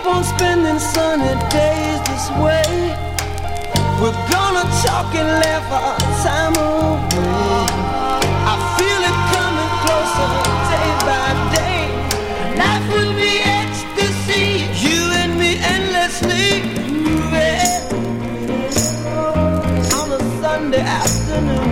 on spending sunny days this way. We're gonna talk and laugh our time away. I feel it coming closer day by day. Life would be ecstasy, you and me endlessly. Yeah. On a Sunday afternoon.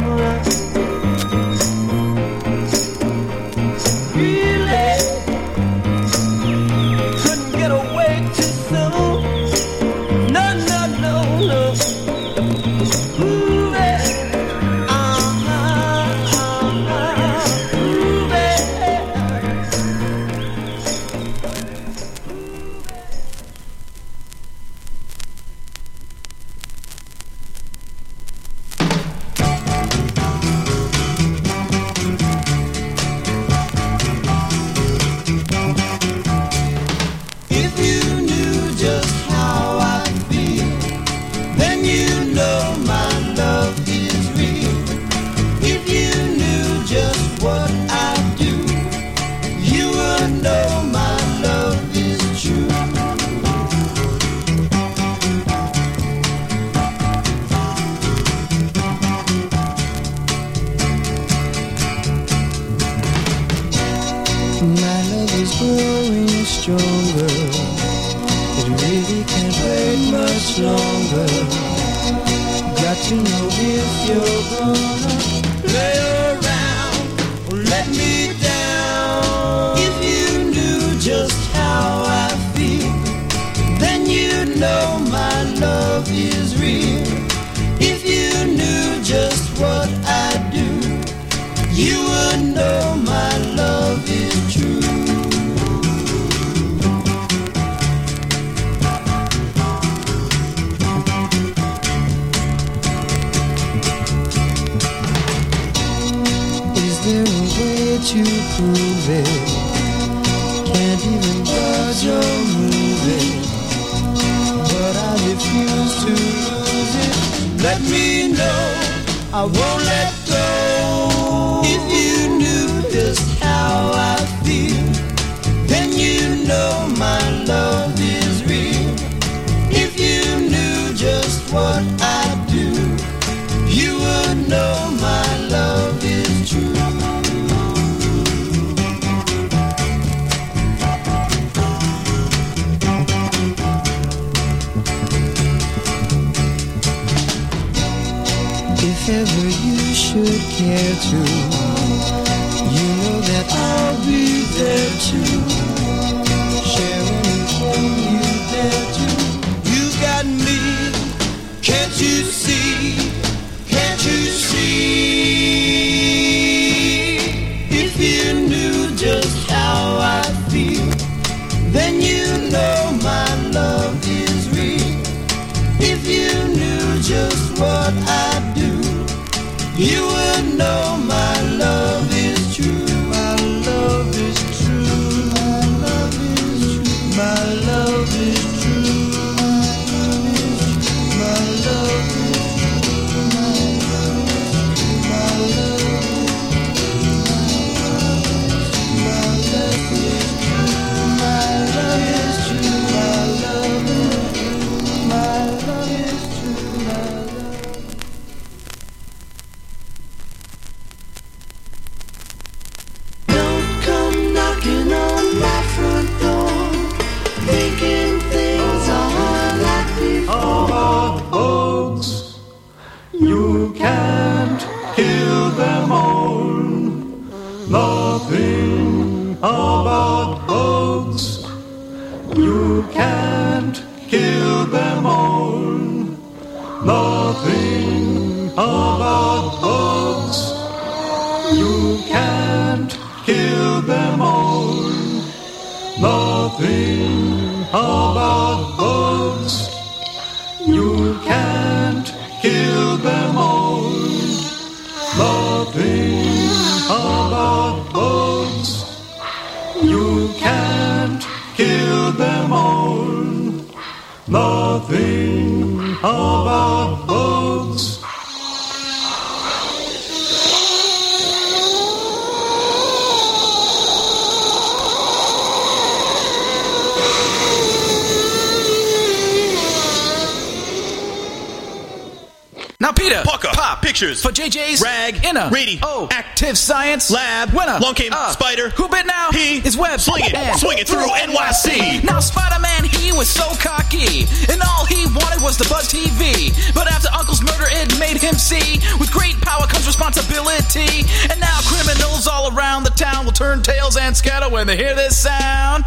Peter, Parker, Pop, Pictures, for JJ's, Rag, Inner, Rady, Active Science, Lab, Winner, Long Came, Spider, Who Bit Now, He is Web, Slinging, and Swinging Through NYC. Now Spider-Man, he was so cocky, and all he wanted was the Buzz TV. But after Uncle's murder, it made him see, with great power comes responsibility. And now criminals all around the town will turn tails and scatter when they hear this sound.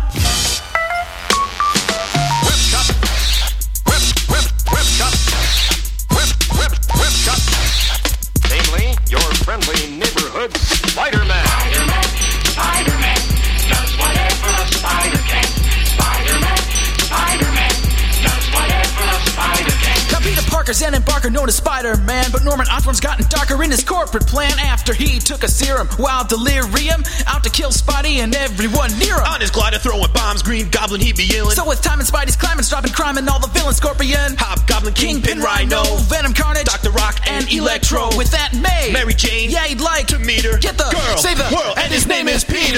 Whip Cup. Whip Cup. Whip Cup. Namely, your friendly neighborhood Spider-Man. Spider-Man does whatever a spider can. Spider-Man does whatever a spider can. Now Peter Parker, Zen and Barker known as Spider-Man, but Norman Osborn's gotten darker in his corporate plan after he took a serum while delirium, out to kill Spidey and everyone near him. On his glider throwing bombs, Green Goblin he be yelling. So with time and Spidey's climbing, stopping crime and all the villains, Scorpion, Hobgoblin, Kingpin, Rhino, Venom, Carnage, Dr. Rock, and Electro. With that Mary Jane, yeah, he'd like to meet her, get the girl, save the world, and his name is Peter.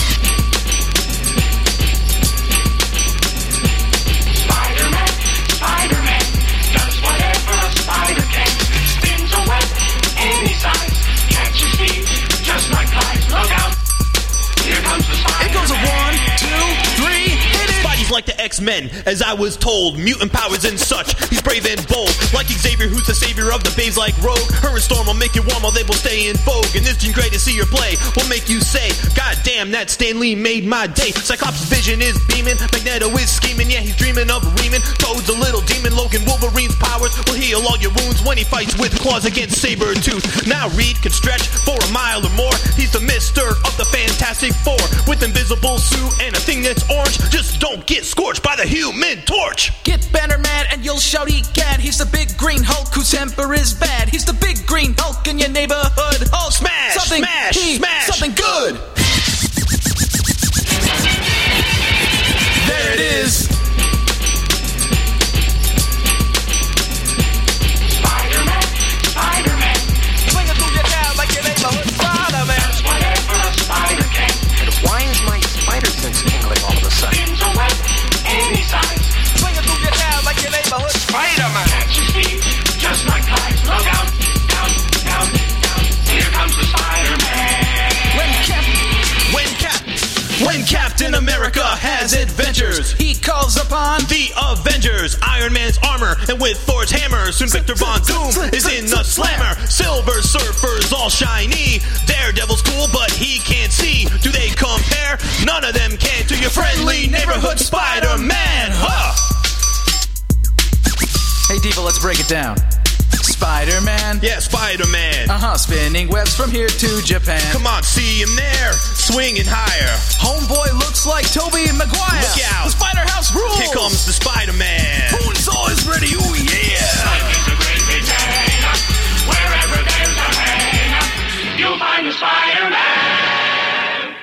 Spider-Man does whatever a spider can. Spins a web any size, catches speed just like flies. Look out! Here comes the spider. It goes a 1, 2, 3, hit it! Spidey's like the X-Men, as I was told. Mutant powers and such, he's brave and bold. Like Xavier, who's the savior of the babes like Rogue. Her and Storm will make you warm while they will stay in vogue. And this Jean Grey to see her play will make you say, God damn, that Stan Lee made my day. Cyclops' vision is beaming, Magneto is scheming. Yeah, he's dreaming of reaming. Toad's a little demon, Logan Wolverine's powers will heal all your wounds when he fights with claws against Sabretooth. Now Reed can stretch for a mile or more. He's the mister of the Fantastic Four, with invisible suit and a thing that's orange. Just don't get scorched by the Human Torch. Get Banner mad and you'll shout egad. He's the big green Hulk whose temper is bad. He's the big green Hulk in your neighborhood. Hulk, smash, something, smash, smash, something good. There it is. Spider-Man Swing it through your town like your neighborhood Spider-Man. does whatever a spider can. And why is my spider sense tingling all of a sudden? Spins a web any size, Swing it through your town like your neighborhood Spider-Man! catches speed just like flies. Look out! Down, down, down. Here comes the Spider-Man. When Captain America has adventures, he calls upon the Avengers, Iron Man's armor, and with Thor's hammer. Soon Victor Von Doom is in the slammer. Silver Surfer's all shiny. Daredevil's cool, but he can't see. Do they compare? None of them can to your friendly neighborhood Spider-Man. Huh? Hey, Diva, let's break it down. Spider-Man. Yeah, Spider-Man. Spinning webs from here to Japan. Come on, see him there, swinging higher. Homeboy looks like Tobey Maguire. Look out. The Spider-House rules. Here comes the Spider-Man. Who's always ready? Ooh, yeah. Life is a great big hang up. Wherever there's a hang up, you'll find the Spider-Man.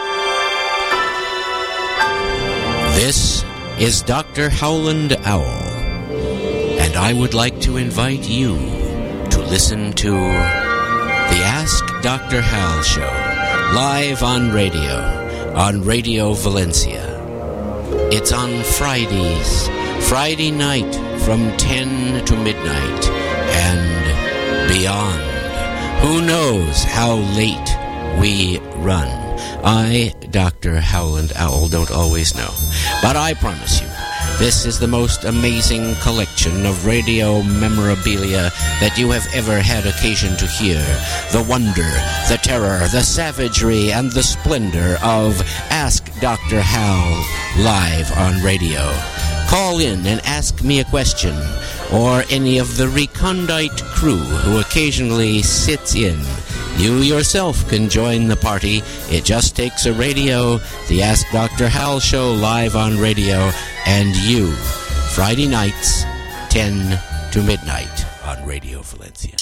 This is Dr. Howland Owl, and I would like to invite you to listen to the Ask Dr. Hal Show, live on Radio Valencia. It's on Fridays, Friday night from 10 to midnight and beyond. Who knows how late we run? I, Dr. Howland Owl, don't always know, but I promise you, this is the most amazing collection of radio memorabilia that you have ever had occasion to hear. The wonder, the terror, the savagery, and the splendor of Ask Dr. Hal live on radio. Call in and ask me a question, or any of the recondite crew who occasionally sits in. You yourself can join the party. It just takes a radio, the Ask Dr. Hal Show live on radio, and you. Friday nights, 10 to midnight on Radio Valencia.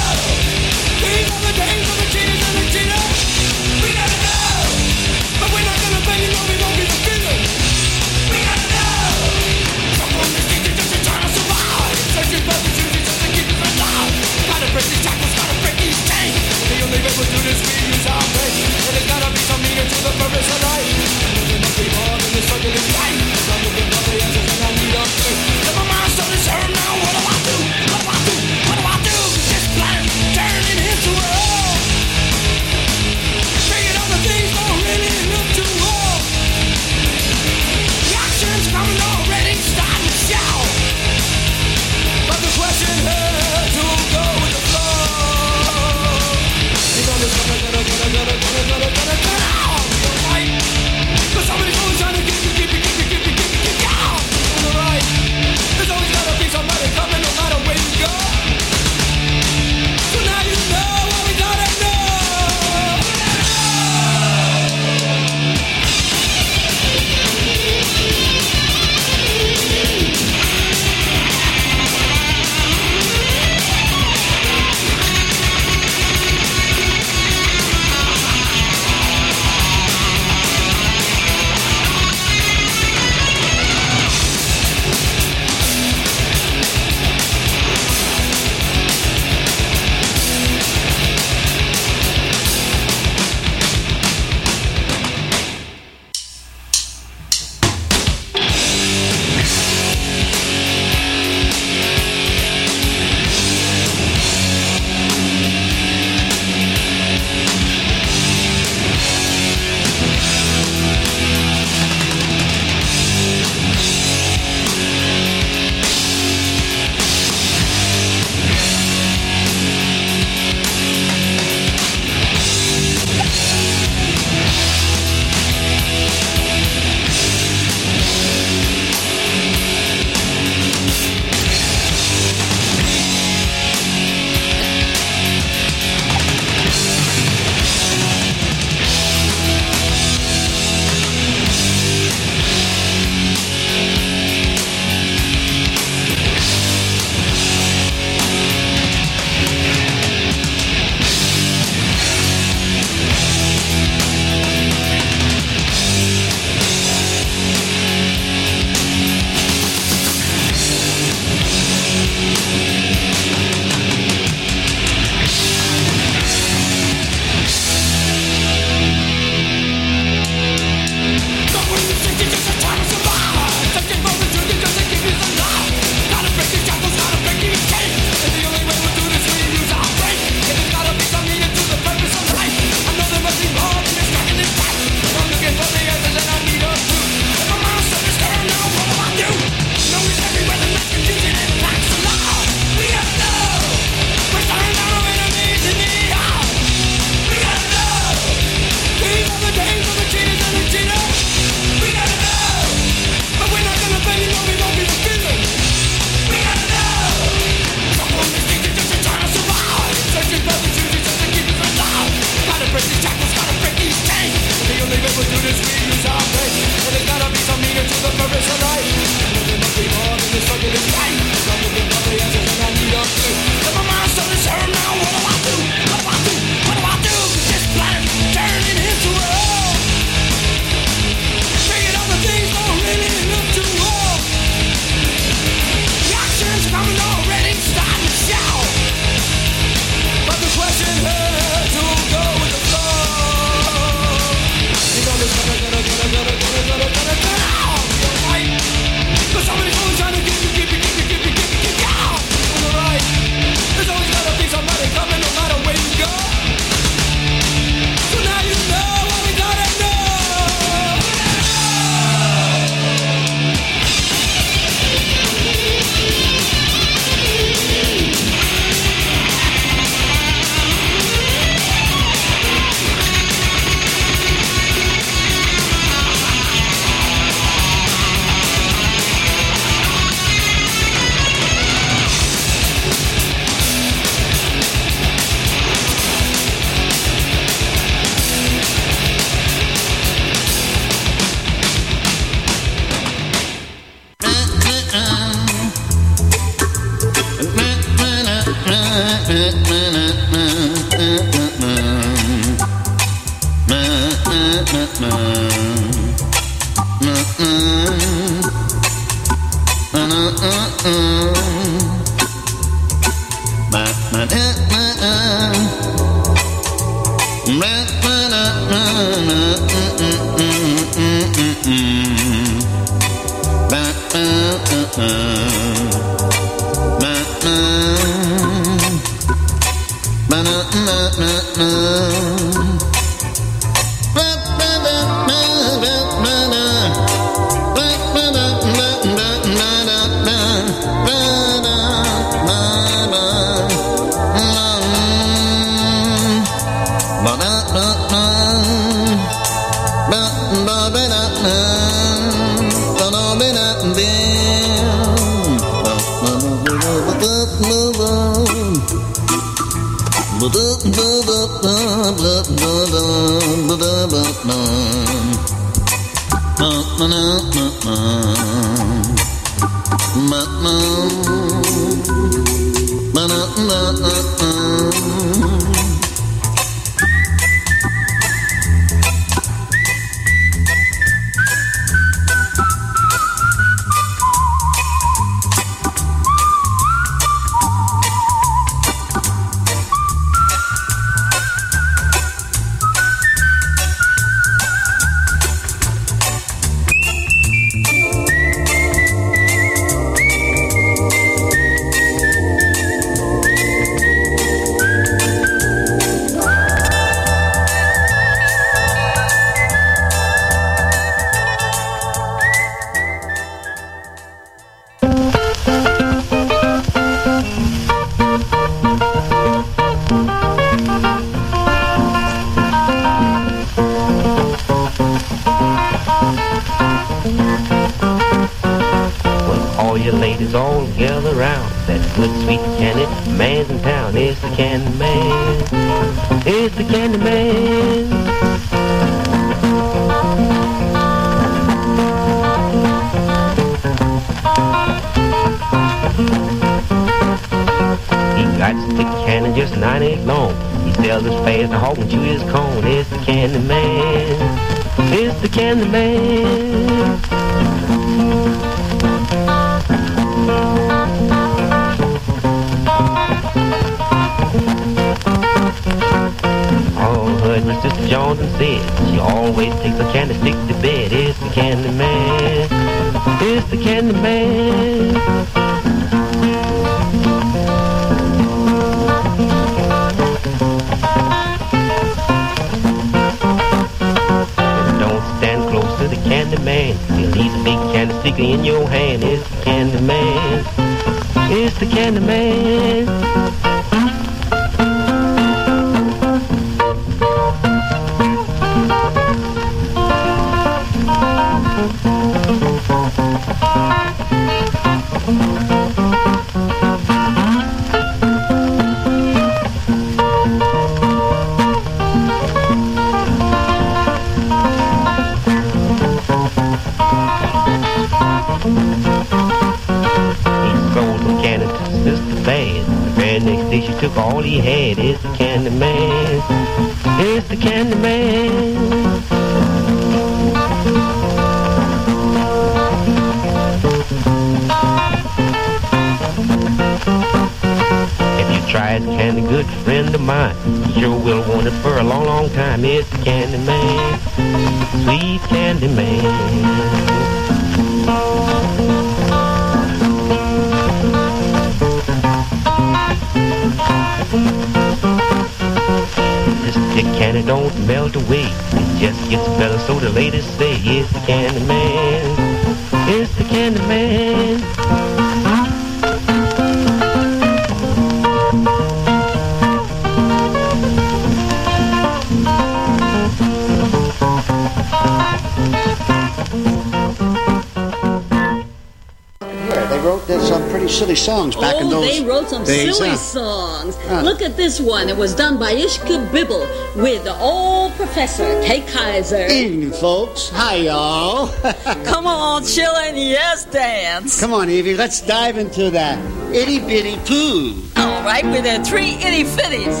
Silly songs back in those they wrote some days, silly songs. Look at this one. It was done by Ishka Bibble with the old professor, Kay Kaiser. Evening, folks. Hi, y'all. Come on, chillin', yes, dance. Come on, Evie, let's dive into that itty-bitty poo. All right, with the 3 itty-fitties.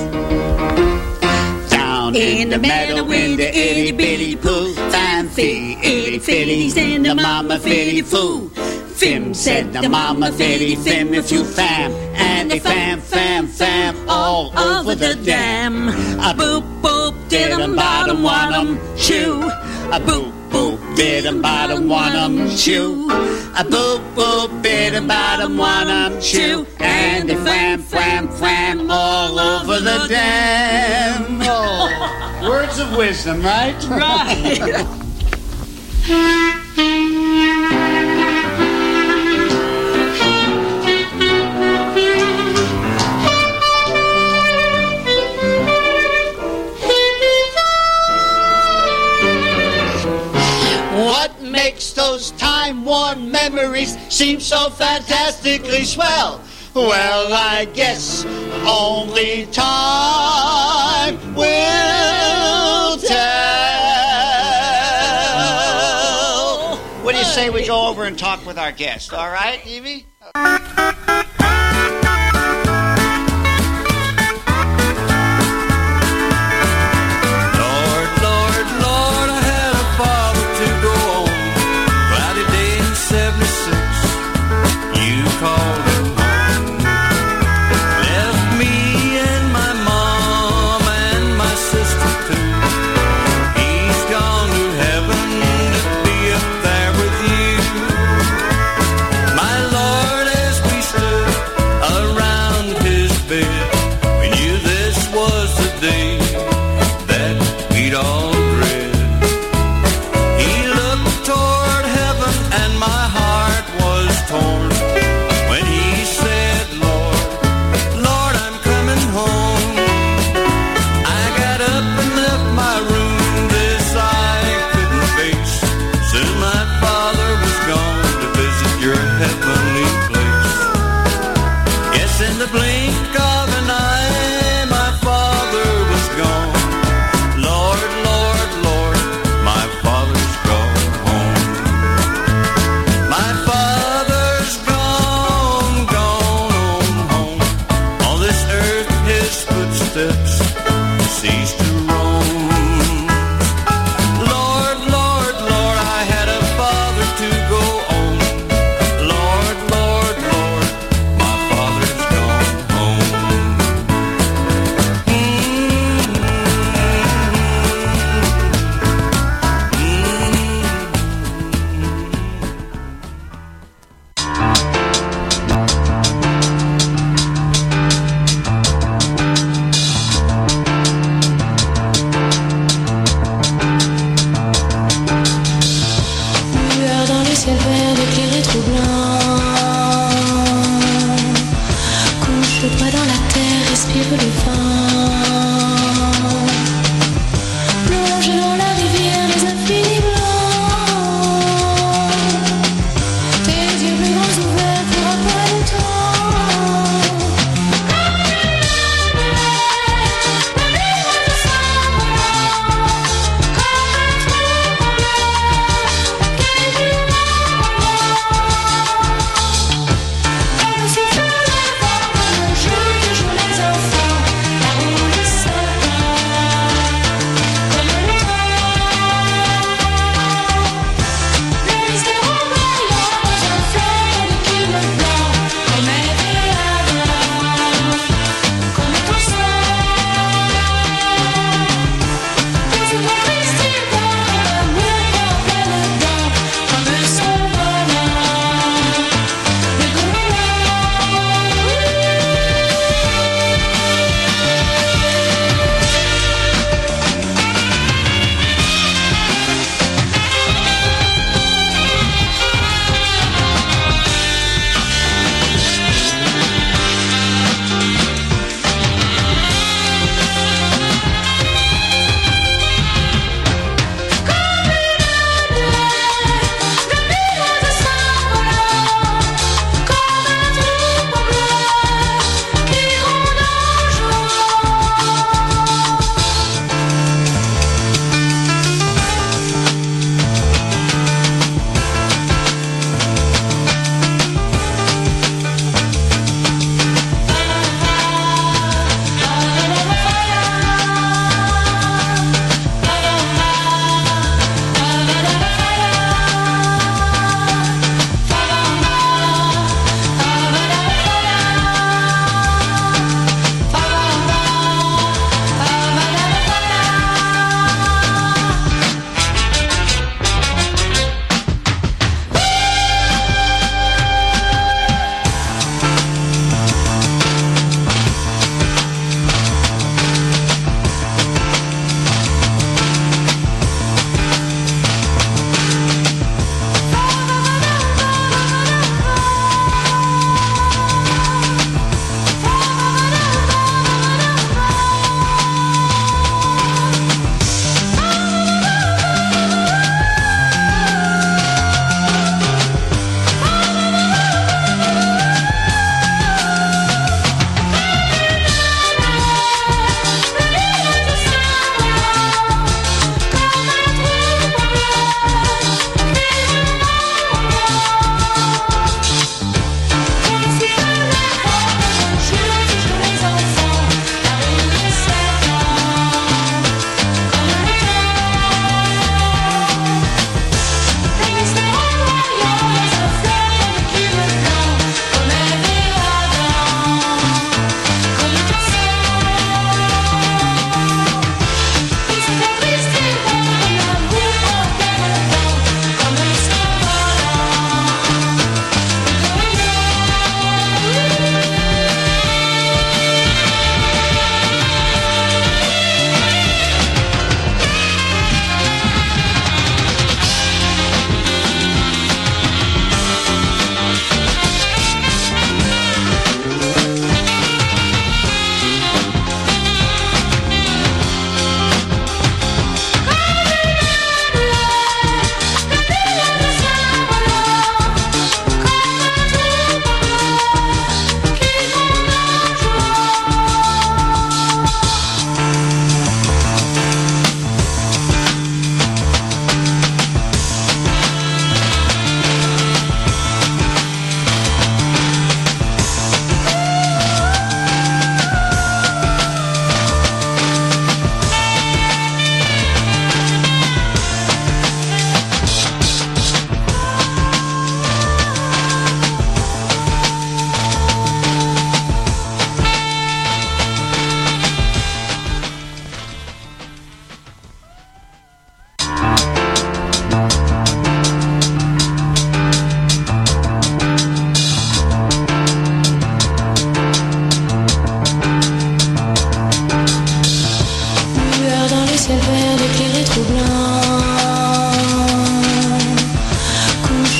Down in the meadow with the itty-bitty poo. Fancy itty-fitties and the mama fitty-foo. Fim said the mama fitty fim if you fam, and they fam all over the dam. A boop boop did 'em bottom want 'em chew. A boop boop, bid'em bottom, one-em chew. A boop, boop, bid'em bottom, one-em chew. And they flam, flam, flam all over the dam. Oh, words of wisdom, right? Right. What makes those time-worn memories seem so fantastically swell? Well, I guess only time will tell. What do you say we go over and talk with our guest? All right, Evie?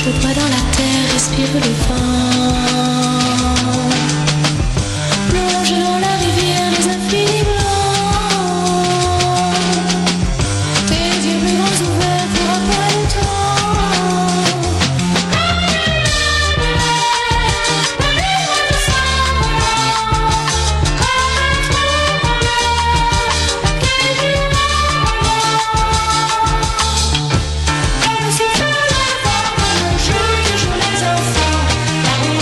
le doigt dans la terre, respire le vent. Plonge dans la rivière les infinis blancs. Tes yeux plus grands ouverts pour après le temps. Comme si tu l'avais, je joue les enfants.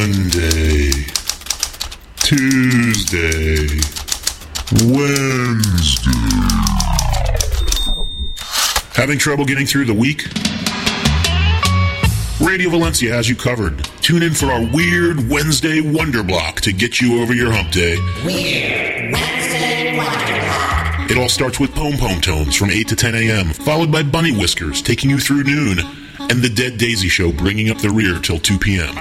Monday, Tuesday, Wednesday. Having trouble getting through the week? Radio Valencia has you covered. Tune in for our Weird Wednesday Wonder Block to get you over your hump day. Weird Wednesday Wonder Block. It all starts with Pom Pom Tones from 8 to 10 a.m., followed by Bunny Whiskers taking you through noon, and The Dead Daisy Show bringing up the rear till 2 p.m.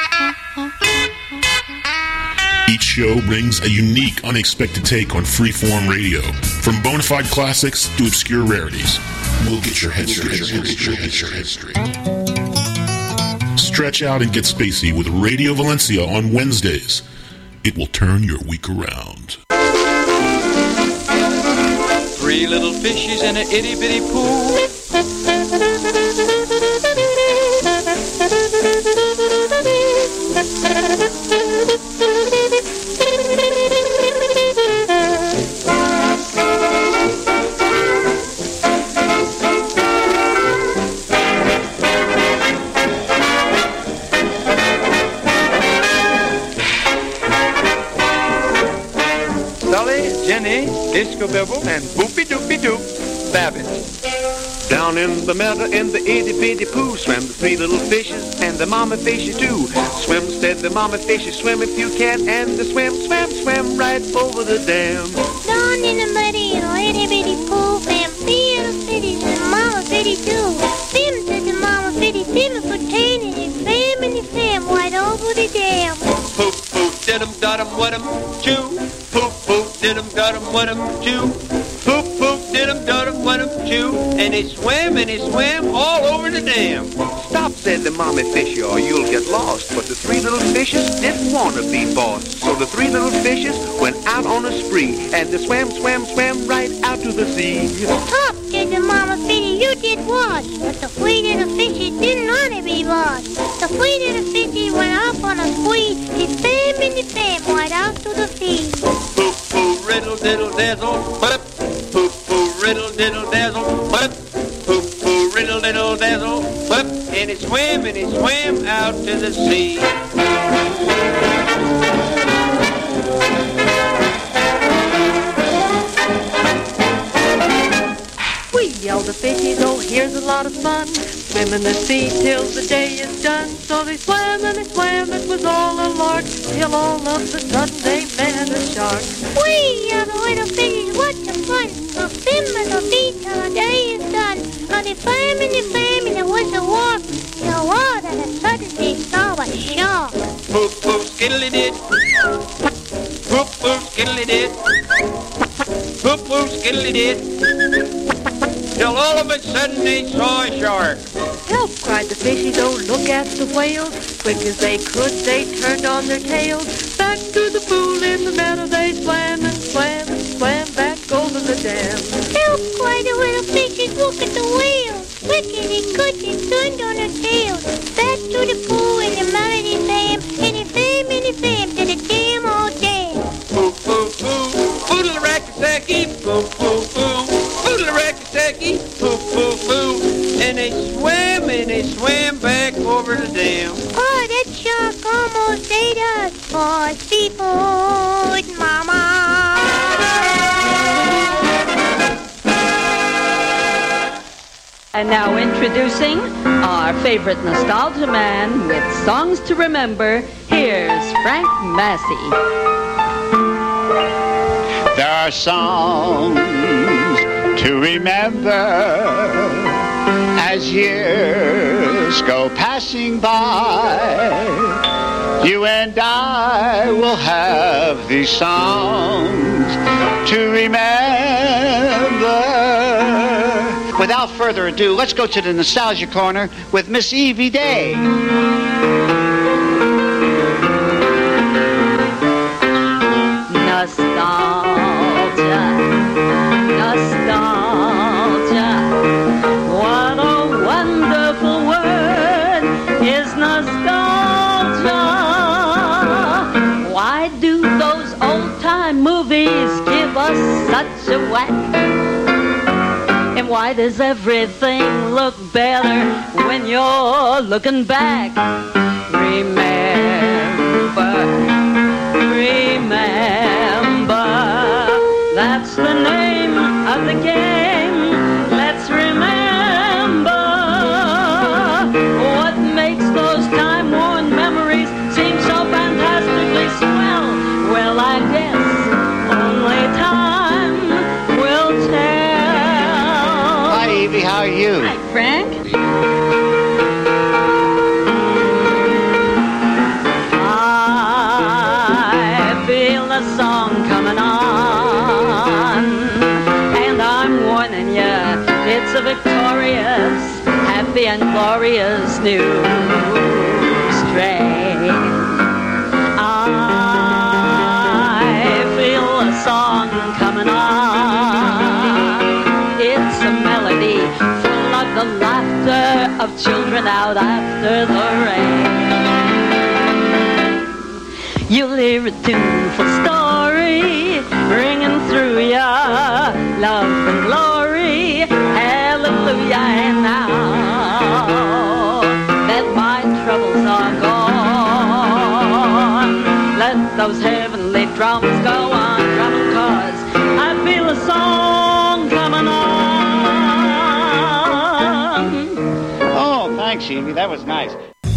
Each show brings a unique, unexpected take on freeform radio, from bona fide classics to obscure rarities. We'll get your head straight. Stretch out and get spacey with Radio Valencia on Wednesdays. It will turn your week around. 3 little fishes in an itty-bitty pool. Disco Bibble and Boopy Doopy Doop Babbitt. Down in the meadow in the itty bitty pool swam the 3 little fishes and the mama fishes too. Swim, said the mama fishes, swim if you can, and the swam right over the dam. Down in the muddy itty bitty pool swam 3 little fishes and the mama fishy too. Swim, said the mama fishy, swim for 10 and he swam right over the dam. Poop poop did 'em got 'em wet 'em chew. Poop poop did 'em got 'em wet 'em chew. Poop poop did 'em got 'em wet 'em chew. And he swam all over the dam. Stop, said the mommy fisher, or you'll get lost. But the 3 little fishes didn't want to be bossed. So the 3 little fishes went out on a spree, and they swam right out to the sea. Stop, said the mama fishy, you did wash. But the 3 little fishes didn't want to be washed. The 3 little fishes went off on a spree. They swam right out to the sea. Poop poo riddle diddle dazzle, what up? Poop poo riddle diddle dazzle, what up? Poop poo riddle diddle dazzle, what up? And he swam out to the sea. We yelled the fishies, oh here's a lot of fun. Swim in the sea till the day is done. So they swam and they swam, it was all a lark, till all of a sudden they met a shark. We are the little fishes, what the fun! So swim in the sea till the day is done. And they swam and it was a walk. So all of a sudden they saw a shark. Poop poop skiddly did. Poop poop skiddly did. Poop poop skiddly did. Till all of a sudden they saw a shark. Help, cried the fishies, oh look at the whales. Quick as they could, they turned on their tails. Back to the pool in the meadow they swam back over the dam. Help, cried the little fishies, look at the whales. Quick as they could, they turned on their tails. Back to the pool in the meadow they swam, and they swam to the dam all day. Poop poop poo, poodle racky-sacky, poop poop poo, poodle racky-sacky, poop poop poo. And they swam back over the dam. Oh, that shark almost ate us for seafood, mama. And now introducing our favorite nostalgia man with songs to remember. Here's Frank Massey. There are songs to remember as years go passing by. You and I will have these songs to remember. Without further ado, let's go to the Nostalgia Corner with Miss Evie Day. Nostalgia, what a wonderful word is nostalgia. Why do those old-time movies give us such a whack? And why does everything look better when you're looking back? Remember That's the name of the game. Let's remember what makes those time-worn memories seem so fantastically swell. Well, I guess only time will tell. Hi, Evie. How are you? Hi, Frank. I feel the song coming on, and I'm warning you, it's a victorious, happy and glorious new strain. I feel a song coming on. It's a melody full of the laughter of children out after the rain. You'll hear a tuneful story ringing through ya, love and glory, hallelujah. And now that my troubles are gone, let those heavenly drums go on drumming, 'cause I feel a song coming on. Oh, thanks, Evie. That was nice.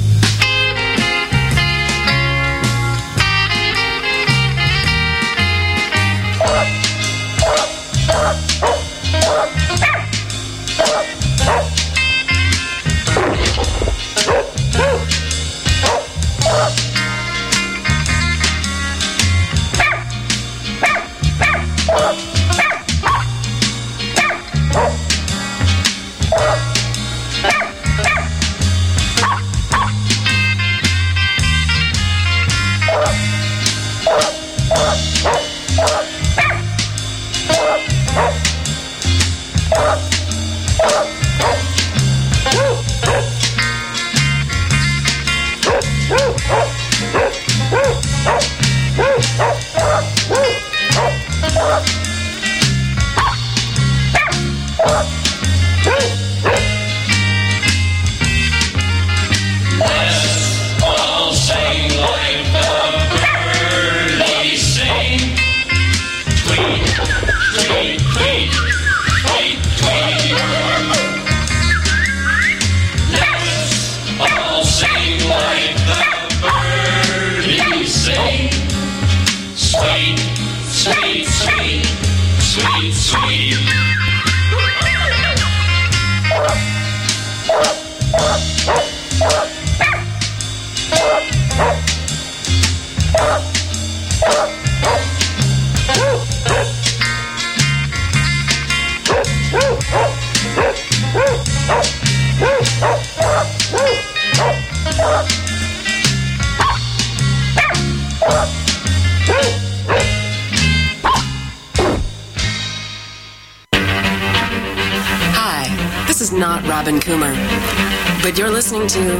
Robin Coomer. But you're listening to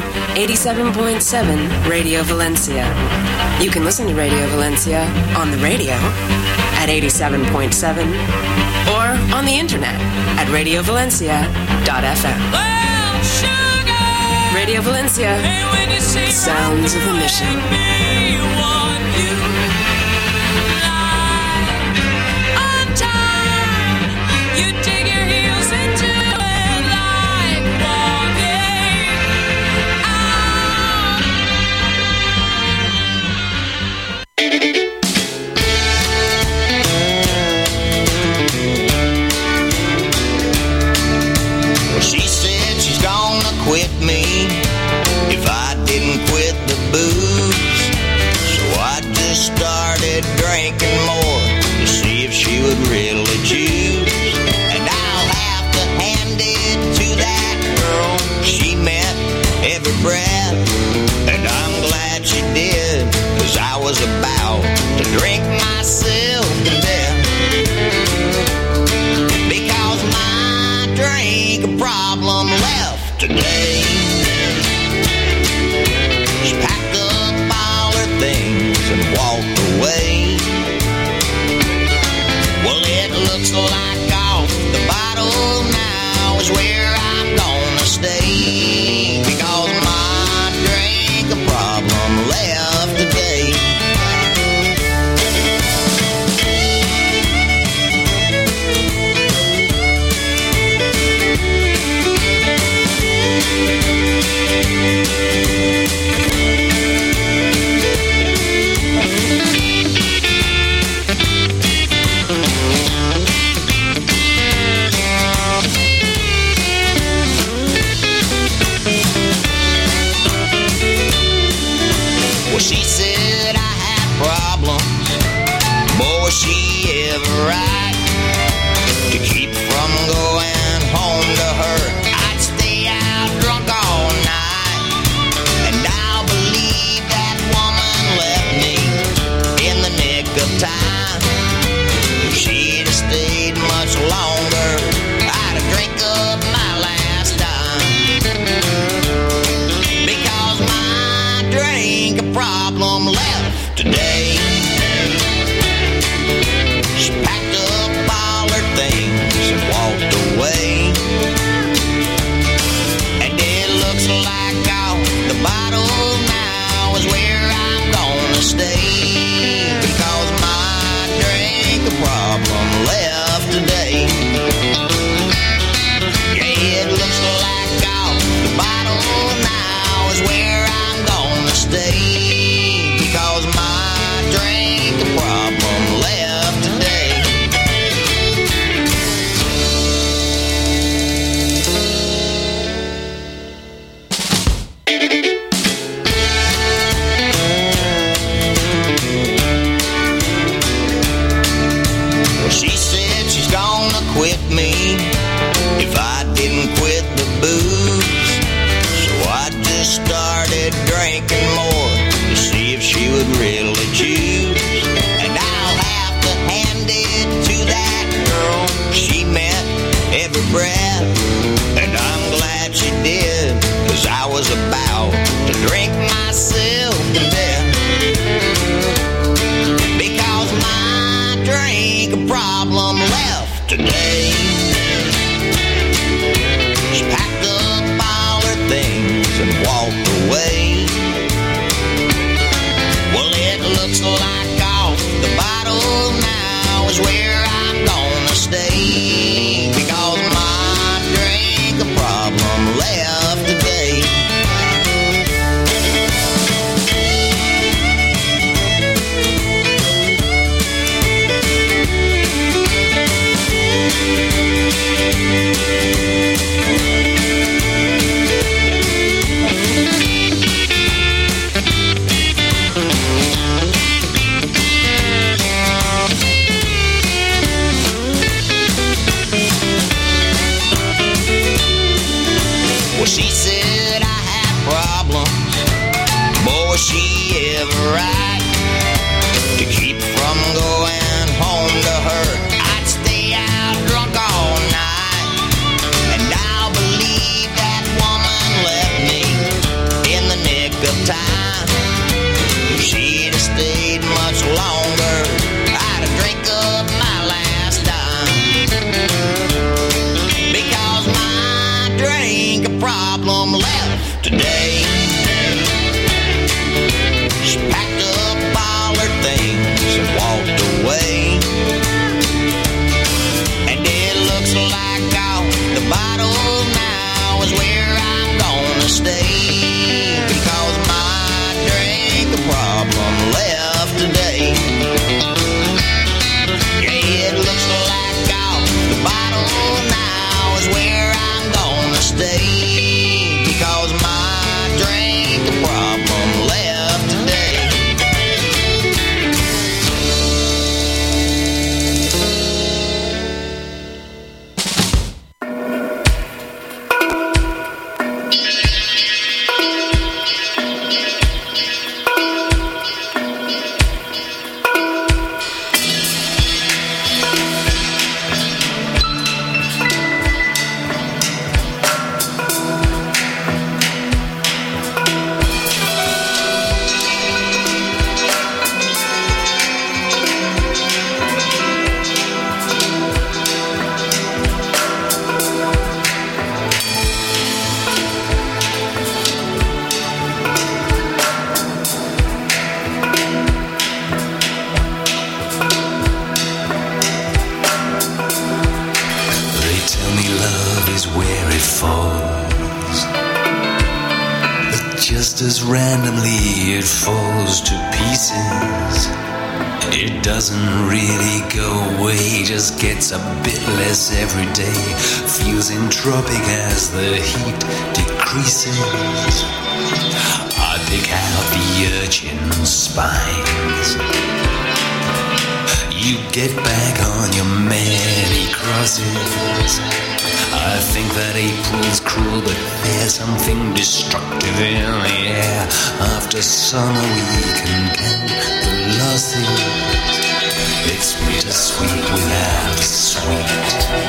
87.7 Radio Valencia. You can listen to Radio Valencia on the radio at 87.7 or on the internet at radiovalencia.fm. Well, sugar, Radio Valencia, hey, when you sing sounds of the mission. Quit me if I didn't quit the booze. So I just started drinking more to see if she would really choose. And I'll have to hand it to that girl. She meant every breath, and I'm glad she did, 'cause I was about to drink myself to death. Because my drink problem left today. She packed up all her things and walked away. Well, it looks like off the bottle now is where I'm gonna stay. Because my drink problem left today. today. She packed up all her things and walked away. Well, it looks like off the bottle now is where I'm gonna stay, because my drink problem left today. Well, she said I had problems. Boy, was she ever right. To keep from going home to her, I'd stay out drunk all night. And I'll believe that woman left me in the nick of time. If she'd have stayed much longer, I'd have drank up my last dime. Because my drink problem left today. She packed up all her things and walked away. And it looks like off the bottle now is where I'm gonna stay, because my drink problem left today. Yeah, it looks like off the bottle now is where I'm gonna stay, because my drink problem left today. They tell me love is where it falls, but just as randomly it falls to pieces. It doesn't really go away, just gets a bit less every day. Feels entropic as the heat decreases. I pick out the urchin's spines. You get back on your many crosses. I think that April's cruel, but there's something destructive in the air. After summer we can count the losses. It's bittersweet without the sweet.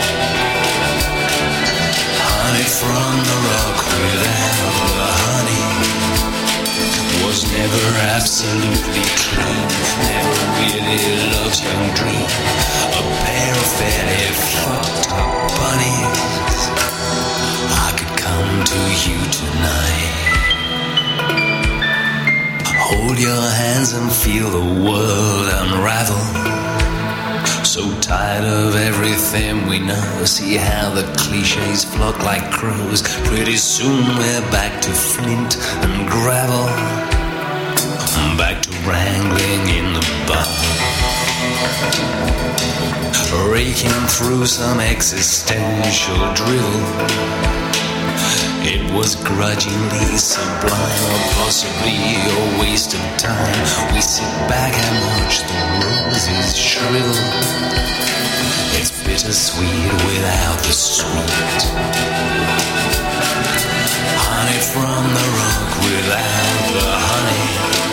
Honey from the rock without the honey was never absolutely clean. Never really loved young dream. A pair of fairly fucked up bunnies. I could come to you tonight. Hold your hands and feel the world unravel. So tired of everything we know. See how the cliches flock like crows. Pretty soon we're back to flint and gravel. Back to wrangling in the bar. Raking through some existential drivel. It was grudgingly sublime, or possibly a waste of time. We sit back and watch the roses shrivel. It's bittersweet without the sweet. Honey from the rock without the honey.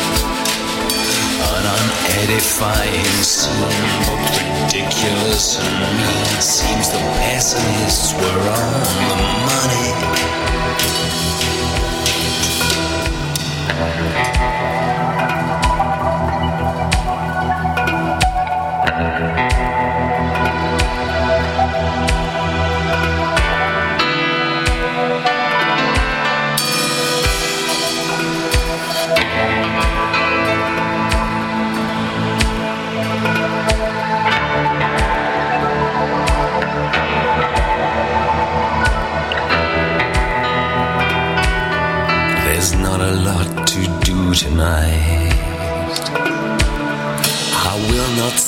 An unedifying scene, both ridiculous and mean. Seems the pessimists were on the money.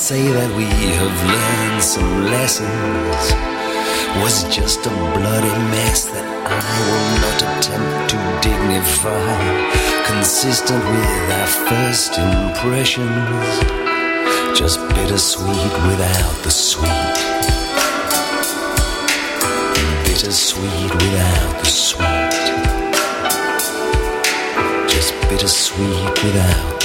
say that we have learned some lessons was just a bloody mess that I will not attempt to dignify, consistent with our first impressions, just bittersweet without the sweet, bittersweet without the sweet, just bittersweet without